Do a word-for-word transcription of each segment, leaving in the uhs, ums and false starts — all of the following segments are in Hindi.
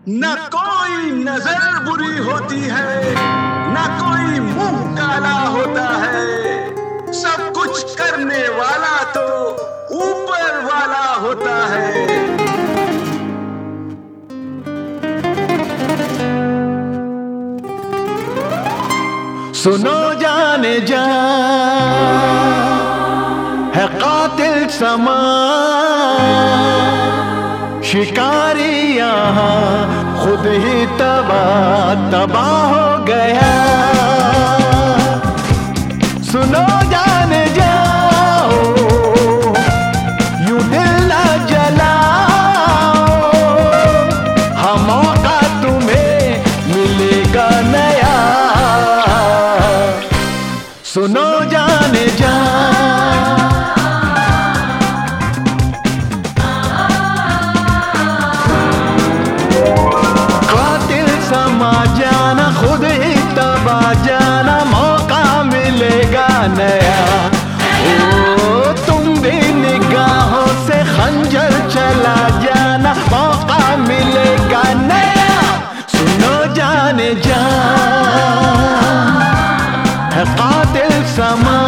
न कोई नजर बुरी होती है, न कोई मुंह काला होता है। सब कुछ करने वाला तो ऊपर वाला होता है। सुनो जाने जा है कातिल समा, शिकारी यहाँ खुद ही तबाह तबाह हो गया। सुनो जाने जाओ यूं दिल न जलाओ, हाँ मौका तुम्हें मिलेगा नया। सुनो जाने जा समा जाना, खुद ही तबा जाना, मौका मिलेगा नया। ओ तुम भी निगाहों से खंजर चला जाना, मौका मिलेगा नया। सुनो जाने जा है कातिल समा।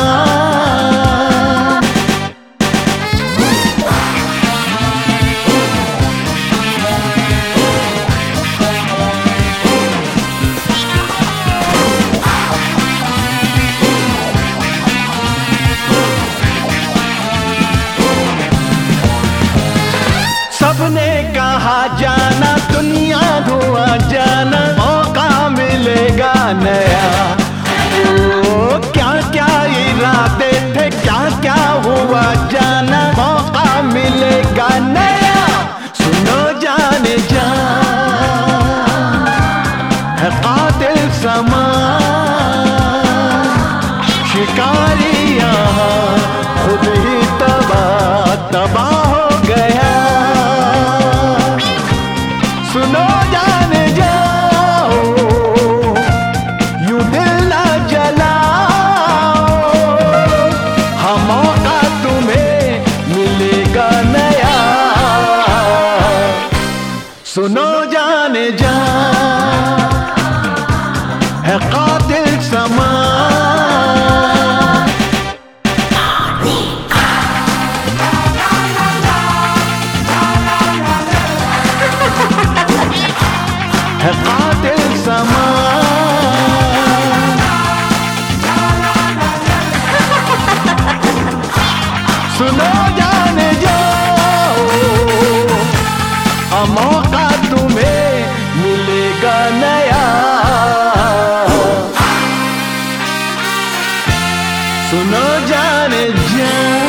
सबने कहा जाना दुनिया धुआं जाना, मौका मिलेगा नया। ओ क्या क्या इरादे थे, क्या क्या हुआ जाना, मौका मिलेगा नया। सुनो जाने जा है कातिल समा, शिकारी यहाँ खुद ही तबाह तबाह हो गया। सुनो जाने जाओ यूं दिल न जलाओ, हाँ मौका तुम्हें मिलेगा नया। सुनो जाने जा है कातिल समा। है कातिल समा। सुनो जाने जाओ मौका तुम्हें मिलेगा नया। सुनो जाने जा।